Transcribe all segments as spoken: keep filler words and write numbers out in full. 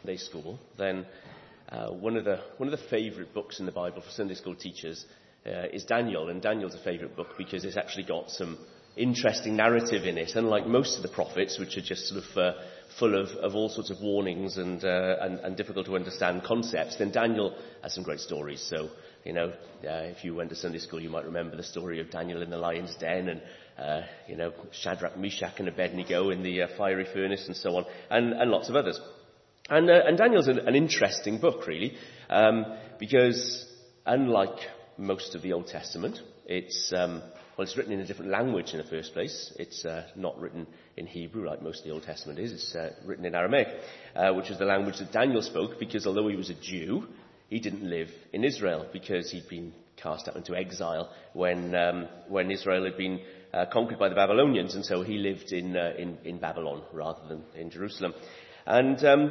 Sunday school, then uh, one of the one of the favourite books in the Bible for Sunday school teachers uh, is Daniel. And Daniel's a favourite book because it's actually got some interesting narrative in it. Unlike most of the prophets, which are just sort of uh, full of, of all sorts of warnings and, uh, and and difficult to understand concepts, then Daniel has some great stories. So, you know, uh, if you went to Sunday school, you might remember the story of Daniel in the lion's den, and uh, you know, Shadrach, Meshach, and Abednego in the uh, fiery furnace, and so on, and, and lots of others. And, uh, and Daniel's an, an interesting book, really, um, because unlike most of the Old Testament, it's um, well, it's written in a different language in the first place. It's uh, not written in Hebrew like most of the Old Testament is. It's uh, written in Aramaic, uh, which is the language that Daniel spoke, because although he was a Jew, he didn't live in Israel because he'd been cast out into exile when um, when Israel had been uh, conquered by the Babylonians, and so he lived in uh, in, in Babylon rather than in Jerusalem. And um,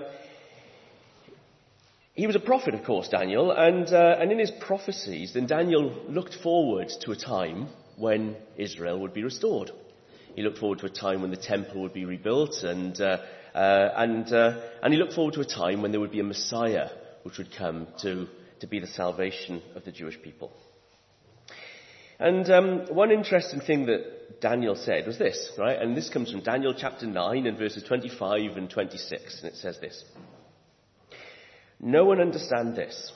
he was a prophet, of course, Daniel, and uh, and in his prophecies, then Daniel looked forward to a time when Israel would be restored. He looked forward to a time when the temple would be rebuilt, and uh, uh, and uh, and he looked forward to a time when there would be a Messiah which would come to, to be the salvation of the Jewish people. And um, one interesting thing that Daniel said was this, right? And this comes from Daniel chapter nine and verses twenty-five and twenty-six, and it says this: "Know and understand this.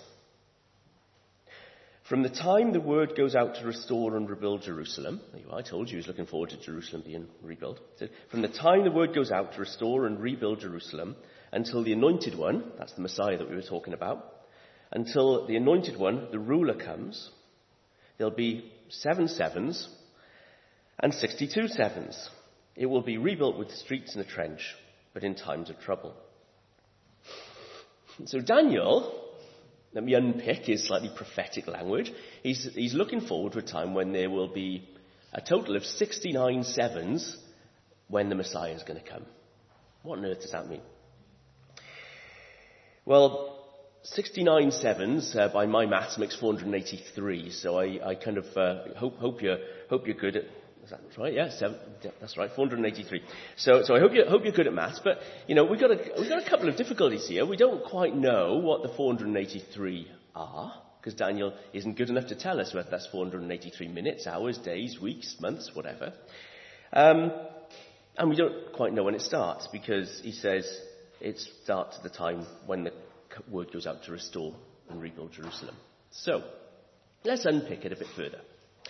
From the time the word goes out to restore and rebuild Jerusalem," there you are, I told you he was looking forward to Jerusalem being rebuilt. "From the time the word goes out to restore and rebuild Jerusalem until the Anointed One," that's the Messiah that we were talking about, "until the Anointed One, the ruler, comes, there'll be seven sevens and sixty-two sevens. It will be rebuilt with streets and a trench, but in times of trouble." So Daniel, let me unpick his slightly prophetic language. He's, he's looking forward to a time when there will be a total of sixty-nine sevens when the Messiah is going to come. What on earth does that mean? Well, sixty-nine sevens uh, by my maths makes four hundred eighty-three. So I, I kind of uh, hope hope you're hope you're good at. Is that right? Yeah, seven, yeah, that's right, four hundred eighty-three. So so I hope you hope you're good at maths. But you know, we've got a we've got a couple of difficulties here. We don't quite know what the four hundred eighty-three are, because Daniel isn't good enough to tell us whether that's four hundred eighty-three minutes, hours, days, weeks, months, whatever. Um, and we don't quite know when it starts, because he says it starts at the time when the word goes out to restore and rebuild Jerusalem. So, let's unpick it a bit further.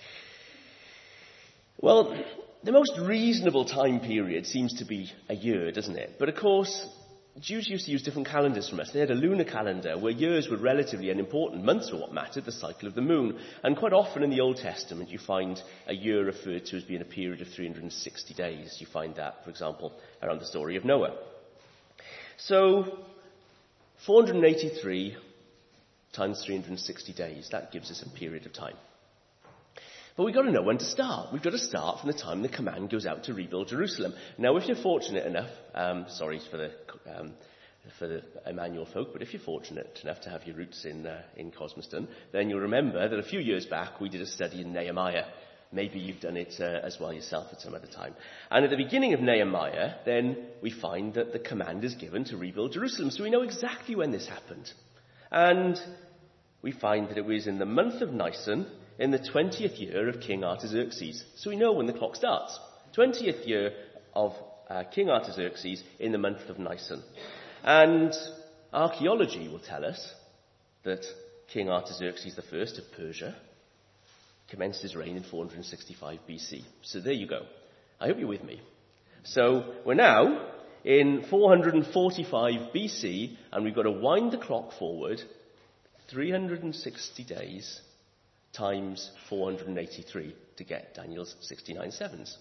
Well, the most reasonable time period seems to be a year, doesn't it? But of course, Jews used to use different calendars from us. They had a lunar calendar where years were relatively unimportant. Months were what mattered, the cycle of the moon. And quite often in the Old Testament, you find a year referred to as being a period of three hundred sixty days. You find that, for example, around the story of Noah. So, four hundred eighty-three times three hundred sixty days, that gives us a period of time. But we've got to know when to start. We've got to start from the time the command goes out to rebuild Jerusalem. Now, if you're fortunate enough, um, sorry for the um, for the Emmanuel folk, but if you're fortunate enough to have your roots in uh, in Cosmoston, then you'll remember that a few years back we did a study in Nehemiah. Maybe you've done it uh, as well yourself at some other time. And at the beginning of Nehemiah, then we find that the command is given to rebuild Jerusalem. So we know exactly when this happened. And we find that it was in the month of Nisan, in the twentieth year of King Artaxerxes. So we know when the clock starts. twentieth year of uh, King Artaxerxes in the month of Nisan. And archaeology will tell us that King Artaxerxes the First of Persia commenced his reign in four hundred sixty-five B C. So there you go. I hope you're with me. So we're now in four hundred forty-five B C, and we've got to wind the clock forward three hundred sixty days times four hundred eighty-three to get Daniel's sixty-nine sevens.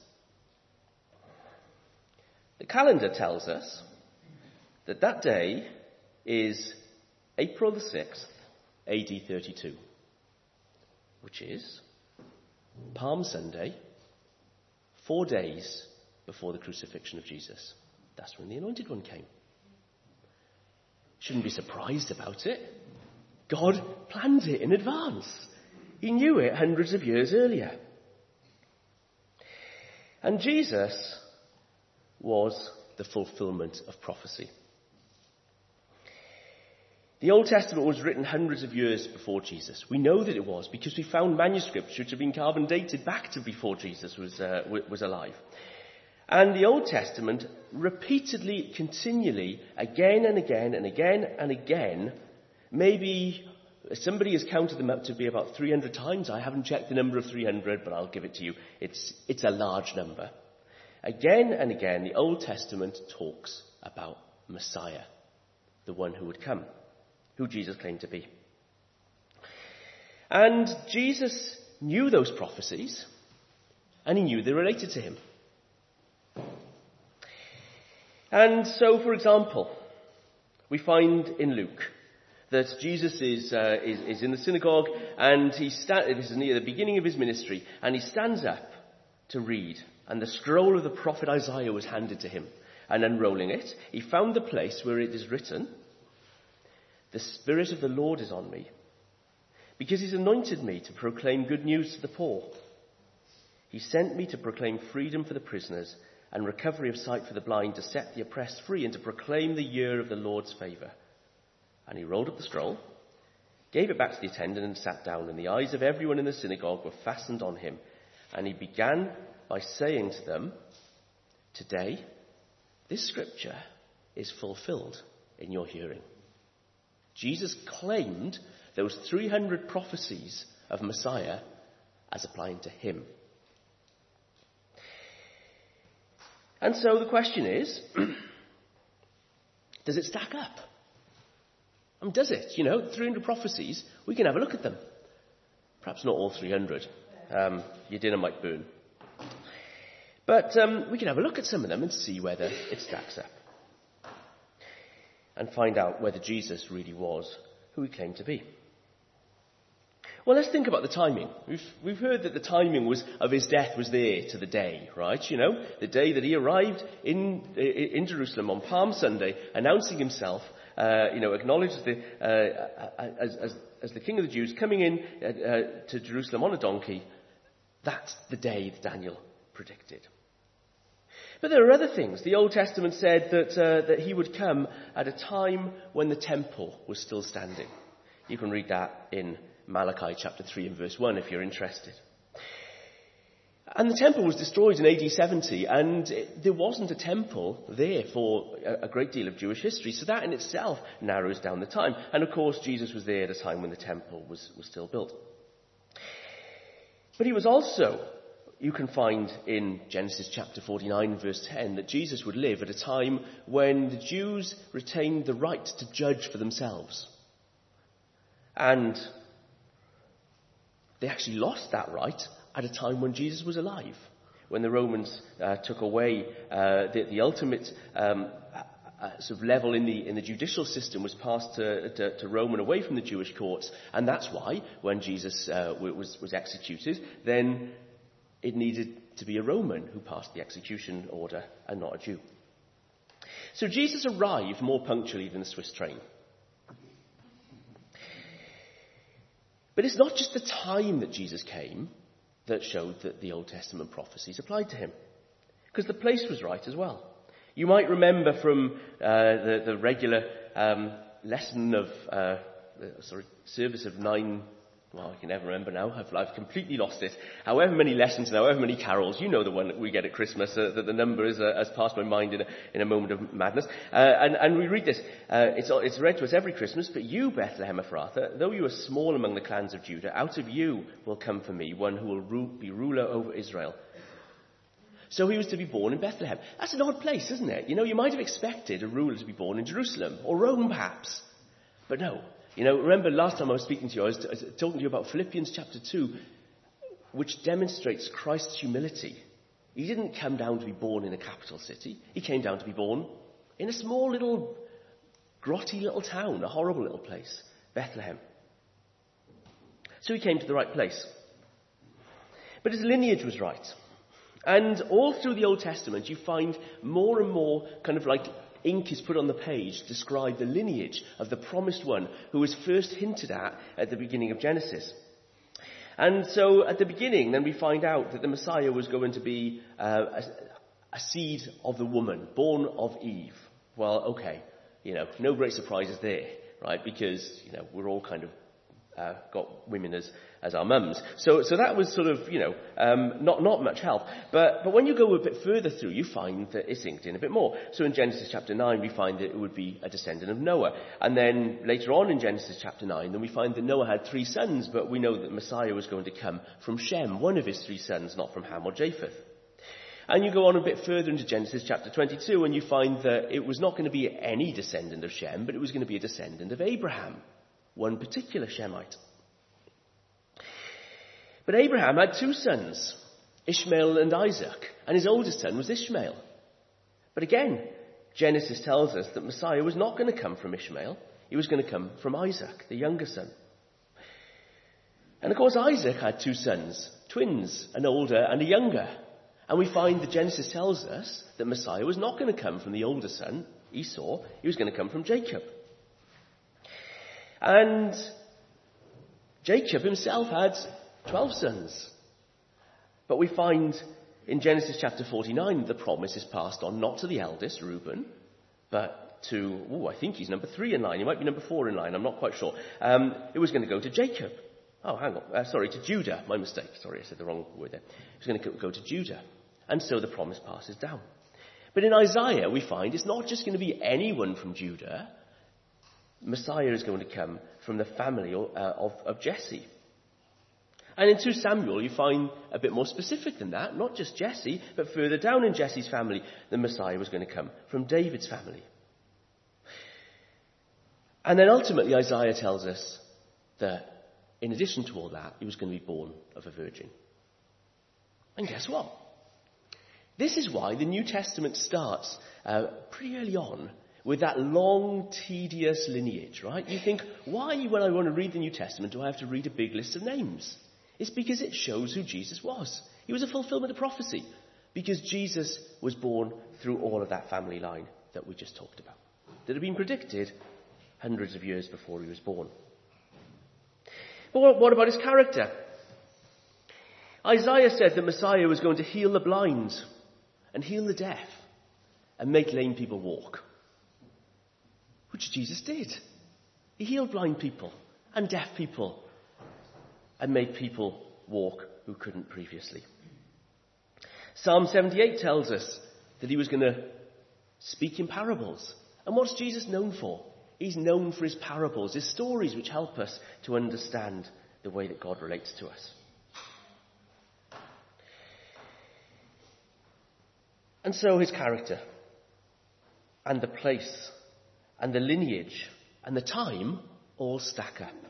The calendar tells us that that day is April the sixth, A D thirty-two, which is Palm Sunday, four days before the crucifixion of Jesus. That's when the Anointed One came. Shouldn't be surprised about it. God planned it in advance. He knew it hundreds of years earlier. And Jesus was the fulfillment of prophecy. The Old Testament was written hundreds of years before Jesus. We know that it was because we found manuscripts which have been carbon dated back to before Jesus was, uh, was alive. And the Old Testament repeatedly, continually, again and again and again and again, maybe somebody has counted them up to be about three hundred times. I haven't checked the number of three hundred, but I'll give it to you. It's, it's a large number. Again and again, the Old Testament talks about Messiah, the one who would come, who Jesus claimed to be. And Jesus knew those prophecies, and he knew they related to him. And so, for example, we find in Luke that Jesus is, uh, is, is in the synagogue, and he sta- this is near the beginning of his ministry, and he stands up to read, and the scroll of the prophet Isaiah was handed to him. And unrolling it, he found the place where it is written, "The Spirit of the Lord is on me, because he's anointed me to proclaim good news to the poor. He sent me to proclaim freedom for the prisoners and recovery of sight for the blind, to set the oppressed free and to proclaim the year of the Lord's favour." And he rolled up the scroll, gave it back to the attendant and sat down, and the eyes of everyone in the synagogue were fastened on him. And he began by saying to them, "Today, this scripture is fulfilled in your hearing." Jesus claimed those three hundred prophecies of Messiah as applying to him. And so the question is, does it stack up? I mean, does it? You know, three hundred prophecies, we can have a look at them. Perhaps not all three hundred. Um, your dinner might burn. But um, we can have a look at some of them and see whether it stacks up. And find out whether Jesus really was who he claimed to be. Well, let's think about the timing. We've, we've heard that the timing was of his death was there to the day, right? You know, the day that he arrived in in Jerusalem on Palm Sunday, announcing himself, uh, you know, acknowledged as the, uh, as, as, as the King of the Jews, coming in uh, uh, to Jerusalem on a donkey. That's the day that Daniel predicted. But there are other things. The Old Testament said that uh, that he would come at a time when the temple was still standing. You can read that in Malachi chapter three and verse one if you're interested. And the temple was destroyed in A D seventy, and it, there wasn't a temple there for a, a great deal of Jewish history, so that in itself narrows down the time. And of course, Jesus was there at a time when the temple was, was still built. But he was also, you can find in Genesis chapter forty-nine verse ten, that Jesus would live at a time when the Jews retained the right to judge for themselves. And they actually lost that right at a time when Jesus was alive, when the Romans uh, took away uh, the, the ultimate um, uh, sort of level in the in the judicial system was passed to, to, to Rome and away from the Jewish courts, and that's why when Jesus uh, was was executed, then it needed to be a Roman who passed the execution order and not a Jew. So Jesus arrived more punctually than the Swiss train. But it's not just the time that Jesus came that showed that the Old Testament prophecies applied to him, because the place was right as well. You might remember from uh, the, the regular um, lesson of, uh, sorry, service of nine, well, I can never remember now, I've, I've completely lost it. However many lessons, however many carols, you know the one that we get at Christmas, uh, that the number is, uh, has passed my mind in a, in a moment of madness. Uh, and, and we read this, uh, it's, it's read to us every Christmas, "But you, Bethlehem Ephrathah, though you are small among the clans of Judah, out of you will come for me one who will ru- be ruler over Israel." So he was to be born in Bethlehem. That's an odd place, isn't it? You know, you might have expected a ruler to be born in Jerusalem, or Rome perhaps. But no. You know, remember last time I was speaking to you, I was, t- I was talking to you about Philippians chapter two, which demonstrates Christ's humility. He didn't come down to be born in a capital city. He came down to be born in a small little, grotty little town, a horrible little place, Bethlehem. So he came to the right place. But his lineage was right. And all through the Old Testament, you find more and more kind of like ink is put on the page to describe the lineage of the promised one who was first hinted at at the beginning of Genesis. And so at the beginning, then we find out that the Messiah was going to be uh, a, a seed of the woman, born of Eve. Well, okay, you know, no great surprises there. right? Because, you know, we're all kind of uh, got women as, as our mums. So, so that was sort of, you know, um, not, not much help. But, but when you go a bit further through, you find that it's linked in a bit more. So in Genesis chapter nine, we find that it would be a descendant of Noah. And then later on in Genesis chapter nine, then we find that Noah had three sons, but we know that Messiah was going to come from Shem, one of his three sons, not from Ham or Japheth. And you go on a bit further into Genesis chapter twenty-two, and you find that it was not going to be any descendant of Shem, but it was going to be a descendant of Abraham, one particular Shemite. But Abraham had two sons, Ishmael and Isaac, and his oldest son was Ishmael. But again, Genesis tells us that Messiah was not going to come from Ishmael, he was going to come from Isaac, the younger son. And of course Isaac had two sons, twins, an older and a younger. And we find that Genesis tells us that Messiah was not going to come from the older son, Esau. He was going to come from Jacob. And Jacob himself had twelve sons. But we find in Genesis chapter forty-nine the promise is passed on not to the eldest, Reuben, but to, oh, I think he's number three in line. He might be number four in line. I'm not quite sure. Um, it was going to go to Jacob. Oh, hang on. Uh, sorry, to Judah. My mistake. Sorry, I said the wrong word there. It was going to go to Judah. And so the promise passes down. But in Isaiah, we find it's not just going to be anyone from Judah. Messiah is going to come from the family uh, of, of Jesse. And in Second Samuel, you find a bit more specific than that. Not just Jesse, but further down in Jesse's family, the Messiah was going to come from David's family. And then ultimately, Isaiah tells us that in addition to all that, he was going to be born of a virgin. And guess what? This is why the New Testament starts uh, pretty early on with that long, tedious lineage, right? You think, why, when I want to read the New Testament, do I have to read a big list of names? It's because it shows who Jesus was. He was a fulfillment of prophecy, because Jesus was born through all of that family line that we just talked about, that had been predicted hundreds of years before he was born. But what about his character? Isaiah said that Messiah was going to heal the blind and heal the deaf and make lame people walk, which Jesus did. He healed blind people and deaf people and made people walk who couldn't previously. Psalm seventy-eight tells us that he was going to speak in parables. And what's Jesus known for? He's known for his parables, his stories which help us to understand the way that God relates to us. And so his character and the place and the lineage and the time all stack up.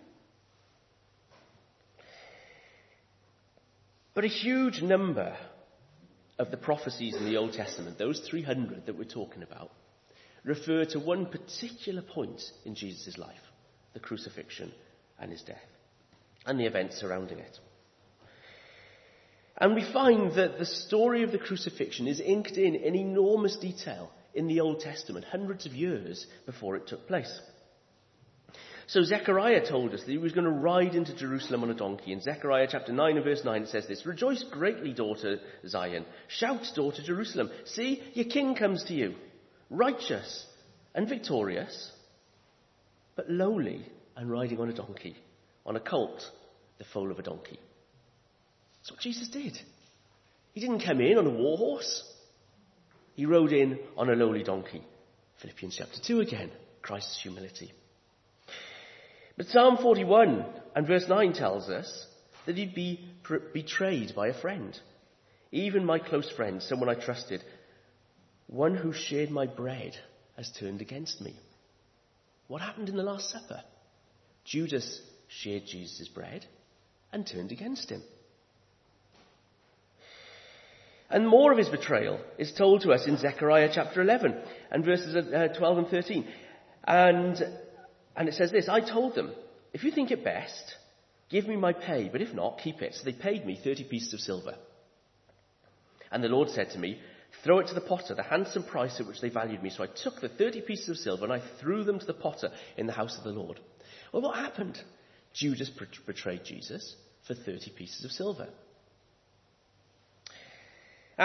But a huge number of the prophecies in the Old Testament, those three hundred that we're talking about, refer to one particular point in Jesus' life, the crucifixion and his death, and the events surrounding it. And we find that the story of the crucifixion is inked in in enormous detail in the Old Testament, hundreds of years before it took place. So Zechariah told us that he was going to ride into Jerusalem on a donkey. In Zechariah chapter nine and verse nine it says this, "Rejoice greatly, daughter Zion. Shout, daughter Jerusalem. See, your king comes to you, righteous and victorious, but lowly and riding on a donkey, on a colt, the foal of a donkey." That's what Jesus did. He didn't come in on a war horse. He rode in on a lowly donkey. Philippians chapter two again, Christ's humility. But Psalm forty-one and verse nine tells us that he'd be pr- betrayed by a friend. Even my close friend, someone I trusted, one who shared my bread, has turned against me. What happened in the Last Supper? Judas shared Jesus' bread and turned against him. And more of his betrayal is told to us in Zechariah chapter eleven and verses uh, twelve and thirteen. And, and it says this, "I told them, if you think it best, give me my pay, but if not, keep it." So they paid me thirty pieces of silver. And the Lord said to me, "Throw it to the potter, the handsome price at which they valued me." So I took the thirty pieces of silver and I threw them to the potter in the house of the Lord. Well, what happened? Judas betrayed Jesus for thirty pieces of silver.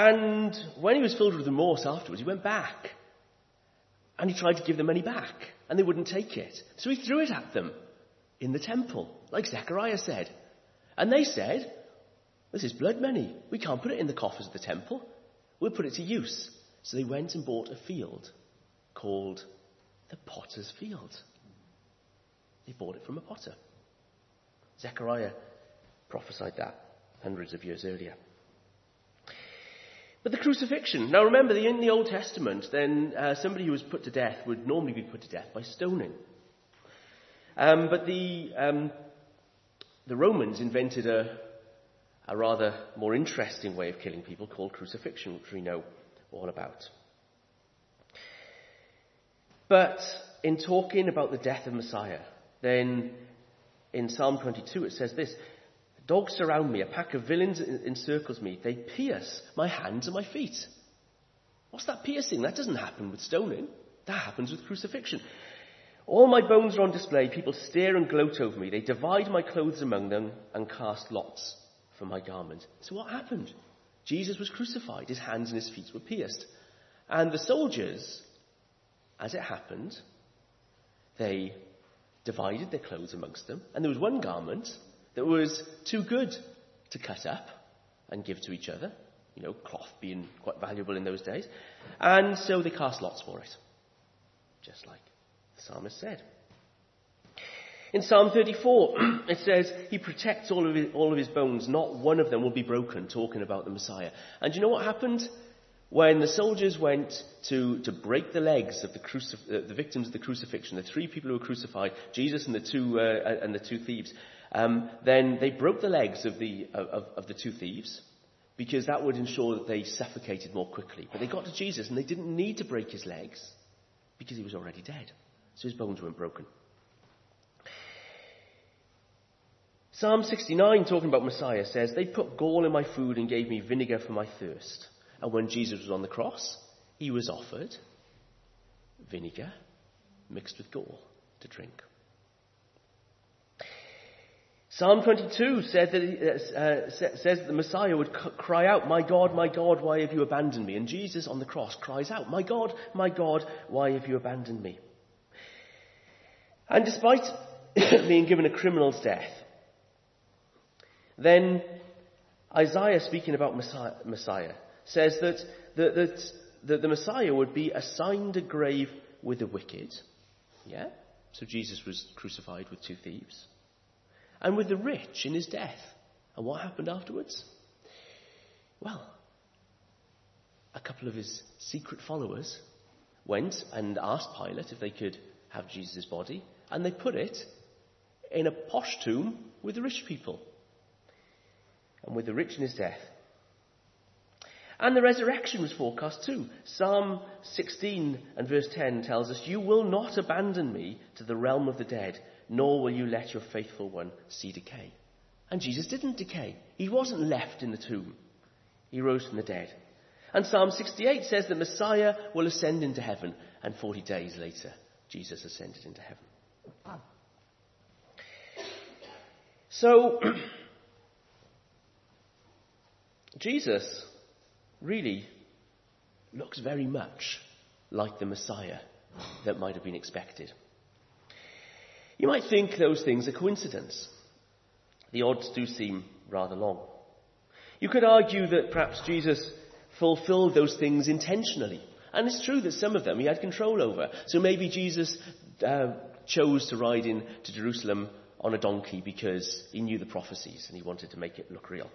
And when he was filled with remorse afterwards, he went back and he tried to give the money back. and they wouldn't take it. So he threw it at them in the temple, like Zechariah said. And they said, this is blood money. We can't put it in the coffers of the temple. We'll put it to use. So they went and bought a field called the Potter's Field. They bought it from a potter. Zechariah prophesied that hundreds of years earlier. But the crucifixion. Now remember, in the Old Testament, then uh, somebody who was put to death would normally be put to death by stoning. Um, but the um, the Romans invented a, a rather more interesting way of killing people called crucifixion, which we know all about. But in talking about the death of Messiah, then in Psalm twenty-two it says this: dogs surround me, a pack of villains encircles me, they pierce my hands and my feet. What's that piercing? That doesn't happen with stoning. That happens with crucifixion. All my bones are on display, people stare and gloat over me, they divide my clothes among them and cast lots for my garment. So what happened? Jesus was crucified, his hands and his feet were pierced. And the soldiers, as it happened, they divided their clothes amongst them, and there was one garment that was too good to cut up and give to each other, you know, cloth being quite valuable in those days, and so they cast lots for it, just like the psalmist said. In Psalm thirty-four, it says, he protects all of, his, all of his bones, not one of them will be broken, talking about the Messiah. And do you know what happened? When the soldiers went to, to break the legs of the, crucif- uh, the victims of the crucifixion, the three people who were crucified, Jesus and the two, uh, and the two thieves, um, then they broke the legs of the, of, of the two thieves, because that would ensure that they suffocated more quickly. But they got to Jesus and they didn't need to break his legs, because he was already dead. So his bones weren't broken. Psalm sixty-nine, talking about Messiah, says, they put gall in my food and gave me vinegar for my thirst. And when Jesus was on the cross, he was offered vinegar mixed with gall to drink. Psalm twenty-two said that, uh, says that the Messiah would c- cry out, my God, my God, why have you abandoned me? And Jesus on the cross cries out, my God, my God, why have you abandoned me? And despite being given a criminal's death, then Isaiah, speaking about Messiah, Messiah says that the, that, that the Messiah would be assigned a grave with the wicked. Yeah? So Jesus was crucified with two thieves. And with the rich in his death. And what happened afterwards? Well, a couple of his secret followers went and asked Pilate if they could have Jesus' body. And they put it in a posh tomb with the rich people. And with the rich in his death. And the resurrection was forecast too. Psalm sixteen and verse ten tells us, you will not abandon me to the realm of the dead, nor will you let your faithful one see decay. And Jesus didn't decay. He wasn't left in the tomb. He rose from the dead. And Psalm sixty-eight says that Messiah will ascend into heaven, and forty days later, Jesus ascended into heaven. Wow. So, Jesus really looks very much like the Messiah that might have been expected. You might think those things are coincidence. The odds do seem rather long. You could argue that perhaps Jesus fulfilled those things intentionally. And it's true that some of them he had control over. So maybe Jesus uh, chose to ride into Jerusalem on a donkey because he knew the prophecies and he wanted to make it look real.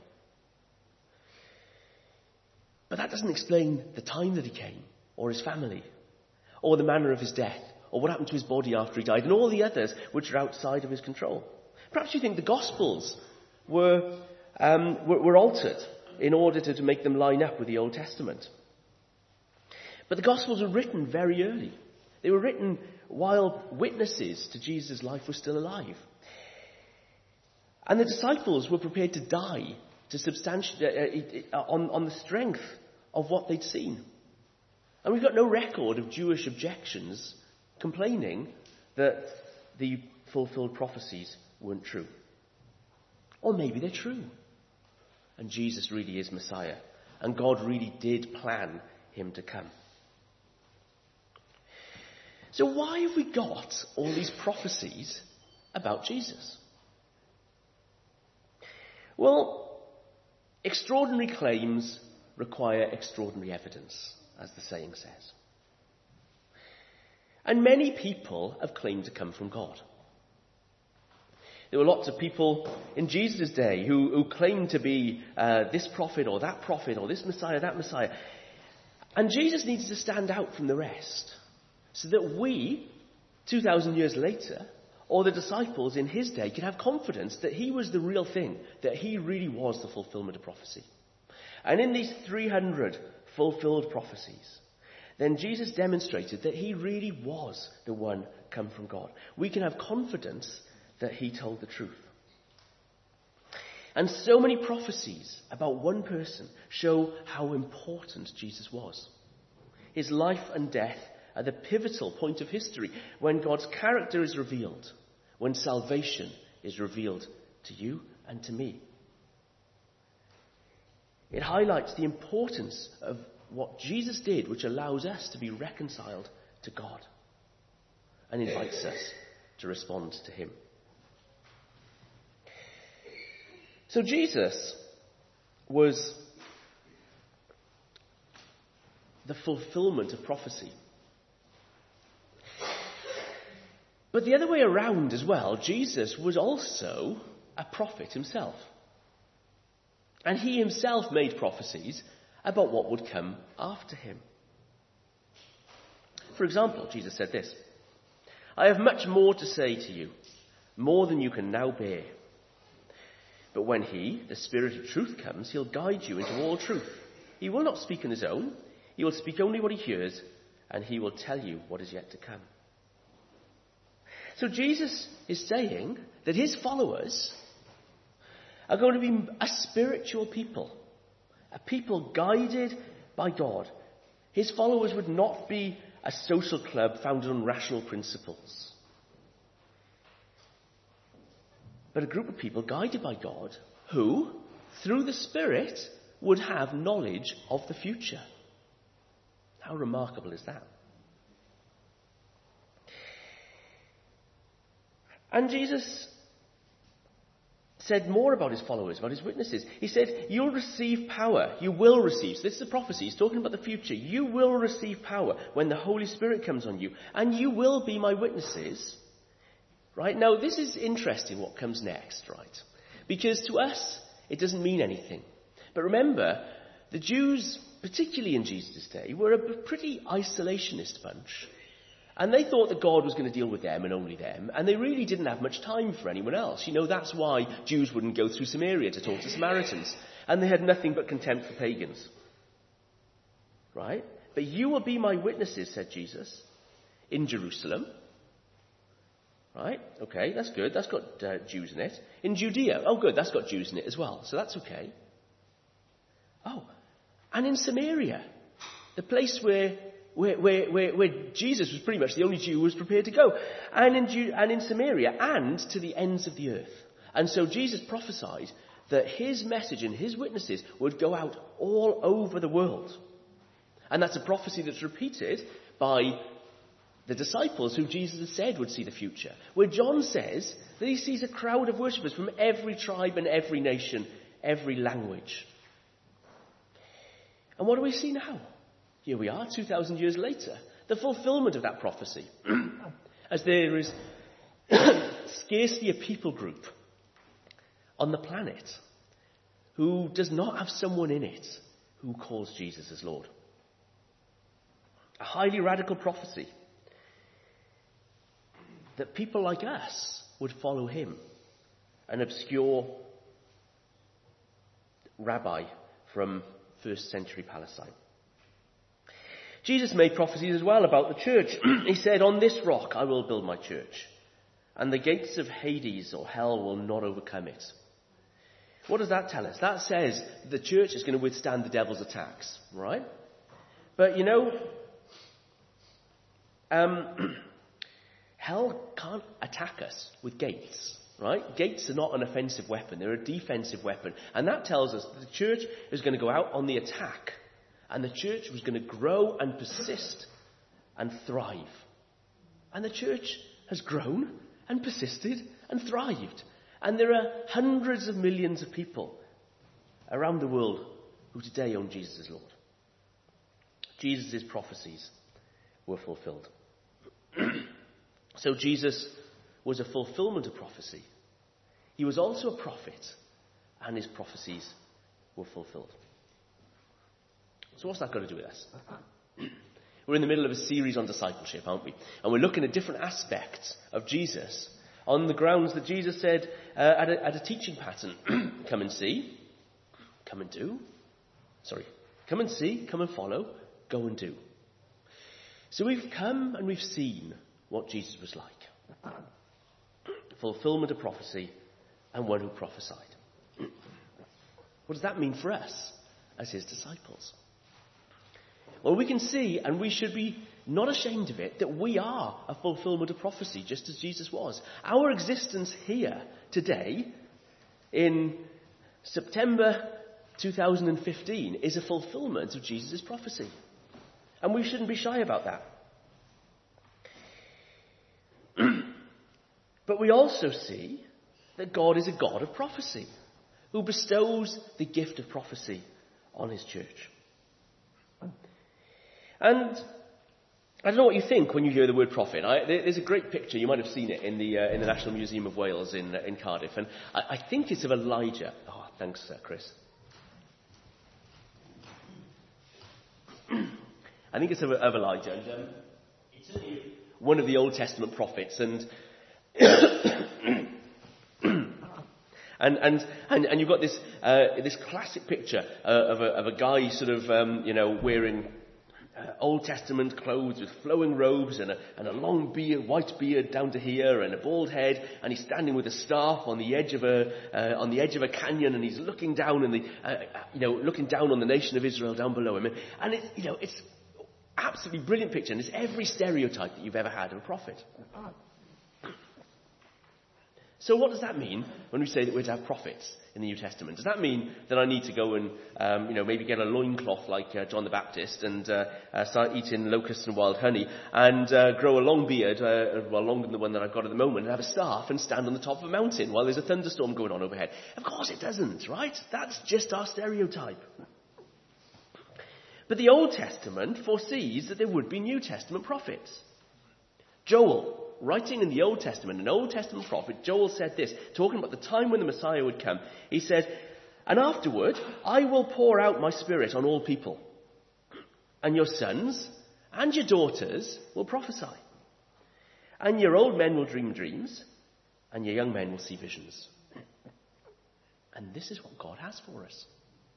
But that doesn't explain the time that he came, or his family, or the manner of his death, or what happened to his body after he died, and all the others which are outside of his control. Perhaps you think the Gospels were, um, were, were altered in order to, to make them line up with the Old Testament. But the Gospels were written very early. They were written while witnesses to Jesus' life were still alive. And the disciples were prepared to die to substantiate uh, uh, on, on the strength of what they'd seen. And we've got no record of Jewish objections complaining that the fulfilled prophecies weren't true. Or maybe they're true. And Jesus really is Messiah. And God really did plan him to come. So why have we got all these prophecies about Jesus? Well, extraordinary claims require extraordinary evidence, as the saying says. And many people have claimed to come from God. There were lots of people in Jesus' day who, who claimed to be uh, this prophet or that prophet or this Messiah, that Messiah. And Jesus needs to stand out from the rest so that we, two thousand years later, or the disciples in his day, can have confidence that he was the real thing, that he really was the fulfillment of prophecy. And in these three hundred fulfilled prophecies, then Jesus demonstrated that he really was the one come from God. We can have confidence that he told the truth. And so many prophecies about one person show how important Jesus was. His life and death are the pivotal point of history when God's character is revealed, when salvation is revealed to you and to me. It highlights the importance of what Jesus did, which allows us to be reconciled to God and invites us to respond to him. So Jesus was the fulfillment of prophecy. But the other way around as well, Jesus was also a prophet himself. And he himself made prophecies about what would come after him. For example, Jesus said this, "I have much more to say to you, more than you can now bear. But when he, the Spirit of truth, comes, he'll guide you into all truth. He will not speak on his own. He will speak only what he hears, and he will tell you what is yet to come." So Jesus is saying that his followers are going to be a spiritual people, a people guided by God. His followers would not be a social club founded on rational principles, but a group of people guided by God who, through the Spirit, would have knowledge of the future. How remarkable is that? And Jesus said more about his followers, about his witnesses. He said, you'll receive power. You will receive. So this is a prophecy. He's talking about the future. You will receive power when the Holy Spirit comes on you. And you will be my witnesses. Right? Now, this is interesting what comes next, right? Because to us, it doesn't mean anything. But remember, the Jews, particularly in Jesus' day, were a pretty isolationist bunch. And they thought that God was going to deal with them and only them. And they really didn't have much time for anyone else. You know, that's why Jews wouldn't go through Samaria to talk to Samaritans. And they had nothing but contempt for pagans. Right? But you will be my witnesses, said Jesus, in Jerusalem. Right? Okay, that's good. That's got uh, Jews in it. In Judea. Oh, good. That's got Jews in it as well. So that's okay. Oh, and in Samaria. The place where... Where, where, where, where Jesus was pretty much the only Jew who was prepared to go. And in, Ju- and in Samaria, and to the ends of the earth. And so Jesus prophesied that his message and his witnesses would go out all over the world. And that's a prophecy that's repeated by the disciples who Jesus had said would see the future. Where John says that he sees a crowd of worshippers from every tribe and every nation, every language. And what do we see now? Here we are, two thousand years later, the fulfillment of that prophecy. As there is scarcely a people group on the planet who does not have someone in it who calls Jesus as Lord. A highly radical prophecy that people like us would follow him, an obscure rabbi from first century Palestine. Jesus made prophecies as well about the church. He said, on this rock I will build my church, and the gates of Hades or hell will not overcome it. What does that tell us? That says the church is going to withstand the devil's attacks, right? But you know, um, hell can't attack us with gates, right? Gates are not an offensive weapon. They're a defensive weapon. And that tells us that the church is going to go out on the attack. And the church was going to grow and persist and thrive. And the church has grown and persisted and thrived. And there are hundreds of millions of people around the world who today own Jesus as Lord. Jesus' prophecies were fulfilled. So Jesus was a fulfillment of prophecy. He was also a prophet, and his prophecies were fulfilled. So what's that got to do with us? We're in the middle of a series on discipleship, aren't we? And we're looking at different aspects of Jesus on the grounds that Jesus said uh, at, a, at a teaching pattern. Come and see, come and do. Sorry, come and see, come and follow, go and do. So we've come and we've seen what Jesus was like. Fulfillment of prophecy and one who prophesied. What does that mean for us as his disciples? Well, we can see, and we should be not ashamed of it, that we are a fulfillment of prophecy, just as Jesus was. Our existence here today, in September two thousand fifteen, is a fulfillment of Jesus' prophecy. And we shouldn't be shy about that. But we also see that God is a God of prophecy, who bestows the gift of prophecy on his church. And I don't know what you think when you hear the word prophet. I, there's a great picture, you might have seen it in the uh, in the National Museum of Wales in uh, in Cardiff, and I, I think it's of Elijah. Oh, thanks, uh, Chris. I think it's of, of Elijah, and um, it's one of the Old Testament prophets, and and, and and and you've got this uh, this classic picture uh, of a of a guy sort of um, you know wearing Uh, Old Testament clothes with flowing robes and a, and a long beard, white beard down to here, and a bald head, and he's standing with a staff on the edge of a uh, on the edge of a canyon, and he's looking down in the uh, you know looking down on the nation of Israel down below him, and it, you know it's absolutely brilliant picture, and it's every stereotype that you've ever had of a prophet. So what does that mean when we say that we're to have prophets in the New Testament? Does that mean that I need to go and, um, you know, maybe get a loincloth like uh, John the Baptist and uh, uh, start eating locusts and wild honey and uh, grow a long beard, uh, well, longer than the one that I've got at the moment, and have a staff and stand on the top of a mountain while there's a thunderstorm going on overhead? Of course it doesn't, right? That's just our stereotype. But the Old Testament foresees that there would be New Testament prophets. Joel, writing in the Old Testament, an Old Testament prophet, Joel said this, talking about the time when the Messiah would come. He said, "And afterward, I will pour out my spirit on all people, and your sons and your daughters will prophesy, and your old men will dream dreams, and your young men will see visions." And this is what God has for us.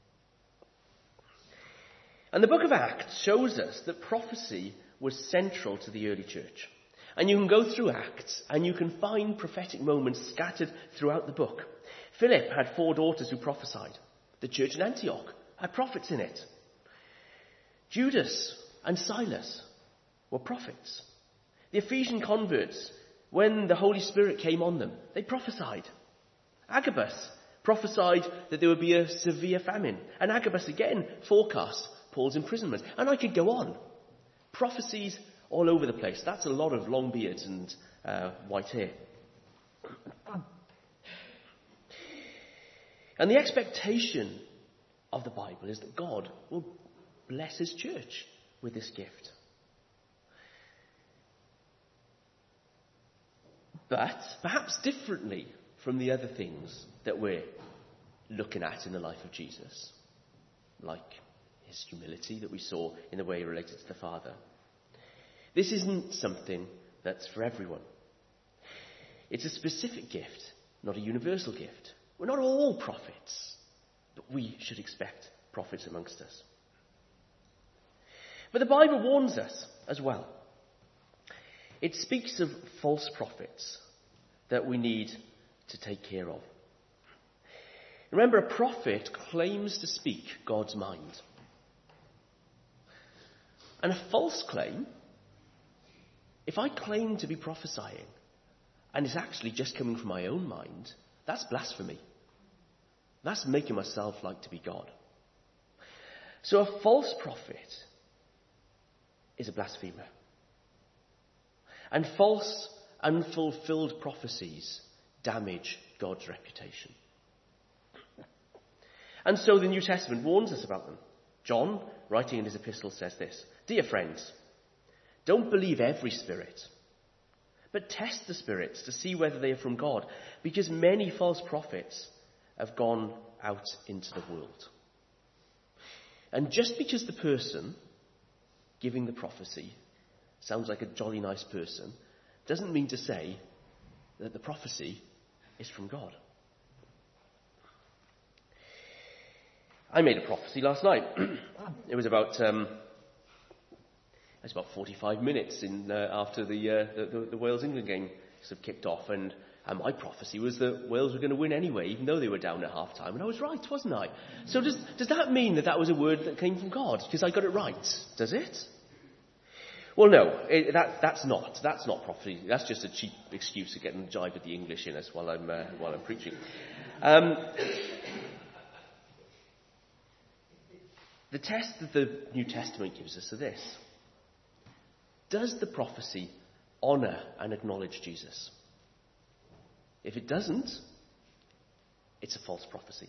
And the book of Acts shows us that prophecy was central to the early church. And you can go through Acts and you can find prophetic moments scattered throughout the book. Philip had four daughters who prophesied. The church in Antioch had prophets in it. Judas and Silas were prophets. The Ephesian converts, when the Holy Spirit came on them, they prophesied. Agabus prophesied that there would be a severe famine. And Agabus again forecast Paul's imprisonment. And I could go on. Prophecies all over the place. That's a lot of long beards and uh, white hair. And the expectation of the Bible is that God will bless his church with this gift. But perhaps differently from the other things that we're looking at in the life of Jesus, like his humility that we saw in the way he related to the Father. This isn't something that's for everyone. It's a specific gift, not a universal gift. We're not all prophets, but we should expect prophets amongst us. But the Bible warns us as well. It speaks of false prophets that we need to take care of. Remember, a prophet claims to speak God's mind. And a false claim, if I claim to be prophesying and it's actually just coming from my own mind, that's blasphemy. That's making myself like to be God. So a false prophet is a blasphemer. And false, unfulfilled prophecies damage God's reputation. And so the New Testament warns us about them. John, writing in his epistle, says this: "Dear friends, don't believe every spirit, but test the spirits to see whether they are from God, because many false prophets have gone out into the world." And just because the person giving the prophecy sounds like a jolly nice person, doesn't mean to say that the prophecy is from God. I made a prophecy last night. It was about um, it was about forty-five minutes in uh, after the, uh, the the Wales-England game sort of kicked off, and, and my prophecy was that Wales were going to win anyway, even though they were down at half time, and I was right, wasn't I? So does does that mean that that was a word that came from God because I got it right? Does it? Well, no, it, that, that's not. That's not prophecy. That's just a cheap excuse of getting the jive of the English in us while I'm uh, while I'm preaching. Um, the test that the New Testament gives us are this: does the prophecy honour and acknowledge Jesus? If it doesn't, it's a false prophecy.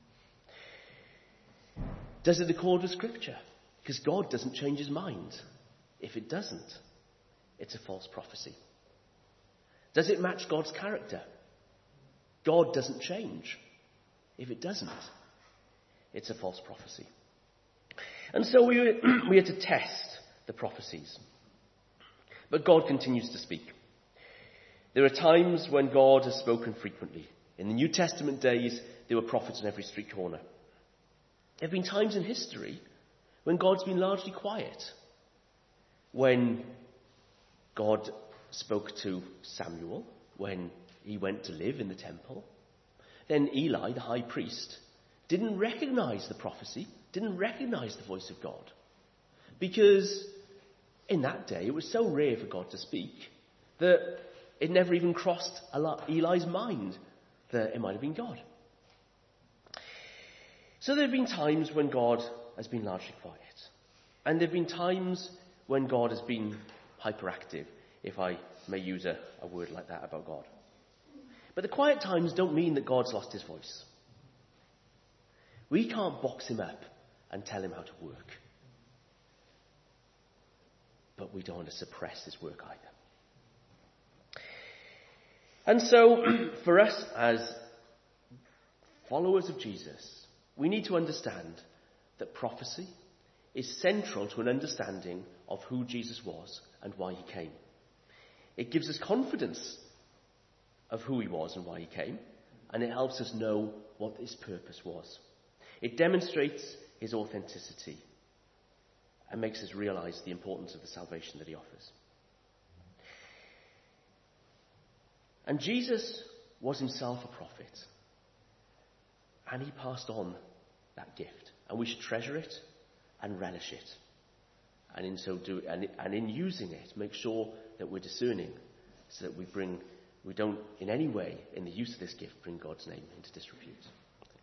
Does it accord with Scripture? Because God doesn't change his mind. If it doesn't, it's a false prophecy. Does it match God's character? God doesn't change. If it doesn't, it's a false prophecy. And so we, we are to test the prophecies. But God continues to speak. There are times when God has spoken frequently. In the New Testament days, there were prophets on every street corner. There have been times in history when God's been largely quiet. When God spoke to Samuel, when he went to live in the temple, then Eli, the high priest, didn't recognize the prophecy, didn't recognize the voice of God. Because in that day, it was so rare for God to speak that it never even crossed Eli's mind that it might have been God. So there have been times when God has been largely quiet. And there have been times when God has been hyperactive, if I may use a, a word like that about God. But the quiet times don't mean that God's lost his voice. We can't box him up and tell him how to work. But we don't want to suppress his work either. And so, for us as followers of Jesus, we need to understand that prophecy is central to an understanding of who Jesus was and why he came. It gives us confidence of who he was and why he came, and it helps us know what his purpose was. It demonstrates his authenticity and makes us realize the importance of the salvation that he offers. And Jesus was himself a prophet, and he passed on that gift, and we should treasure it and relish it, and in so do, and, and in using it, make sure that we're discerning, so that we bring, we don't in any way, in the use of this gift, bring God's name into disrepute.